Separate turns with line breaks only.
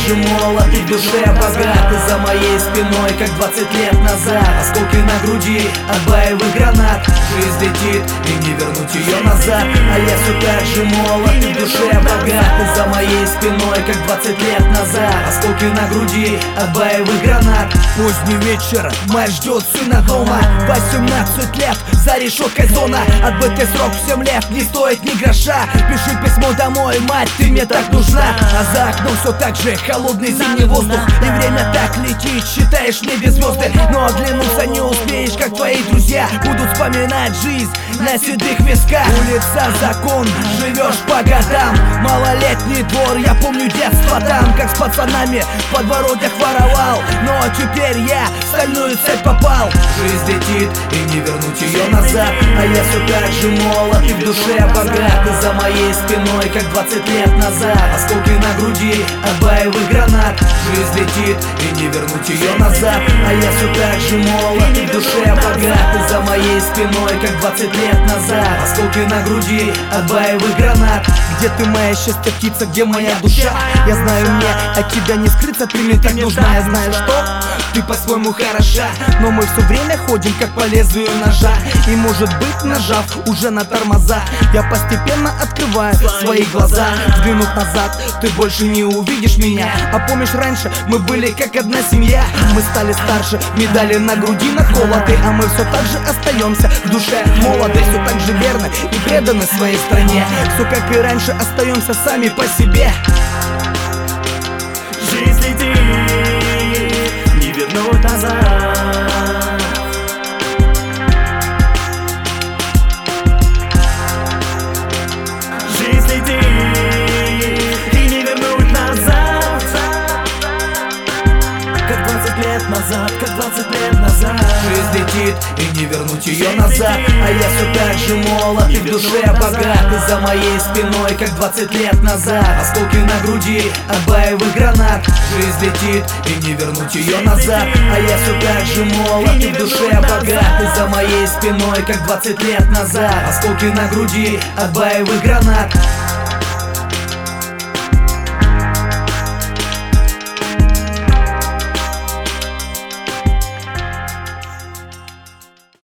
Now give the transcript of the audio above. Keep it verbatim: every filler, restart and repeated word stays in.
же молод и в душе богат. Ты за моей спиной, как двадцать лет назад. Осколки на груди от боевых гранат. Жизнь летит, и не вернуть ее назад. А я все так же молод и в душе богат. Ты за моей спиной, как двадцать лет назад. Осколки на груди от боевых гранат. Поздний вечер, мать ждет сына дома. Восемнадцать лет, за решеткой зона. Отбытый срок в семь лет, не стоит ни гроша. Пиши письмо домой, мать, ты мне так нужна. А за окном все так же холодный зимний воздух. И время так летит, считаешь в небе звезды. Но оглянуться не успеешь, как твои друзья будут вспоминать жизнь на седых висках. Улица закон, живешь по годам. Малолетний двор, я помню детство там. Как с пацанами в подворотнях воровал. Но теперь я в стальную цепь попал. Жизнь летит, и не вернуть ее назад. А я все так же молод и в душе богат. Ты за моей спиной, как двадцать лет назад. Осколки на груди от боевых гранат. Жизнь летит, и не вернуть ее назад. А я все так же молод и в душе богат. Ты за моей спиной, как двадцать лет назад. Осколки на груди от боевых гранат. Где ты, моя счастье птица, где моя душа? Я знаю, мне от тебя не скрыться, ты мне так нужна. Я знаю, что ты по-своему хороша, но мы все время ходим, как по лезвию ножа. И может быть, нажав уже на тормоза, я постепенно открываю свои глаза. Взглянув назад, ты больше не увидишь меня. А помнишь, раньше мы были как одна семья. Мы стали старше, медали на груди наколоты. А мы все так же остаемся в душе молоды. Все так же верны и преданы своей стране. Все как и раньше, остаемся сами по себе.
Жизнь летит, не вернуть назад. Жизнь летит, и не вернуть назад. Как двадцать лет назад, как двадцать лет назад.
Жизнь летит, и не вернуть ее назад. А я все так же молод и в душе богат. Ты за моей спиной, как двадцать лет назад. Осколки на груди от боевых гранат. Жизнь летит, и не вернуть ее назад. А я все так же молод и в душе богат. Ты за моей спиной, как двадцать лет назад. Осколки на груди от боевых гранат.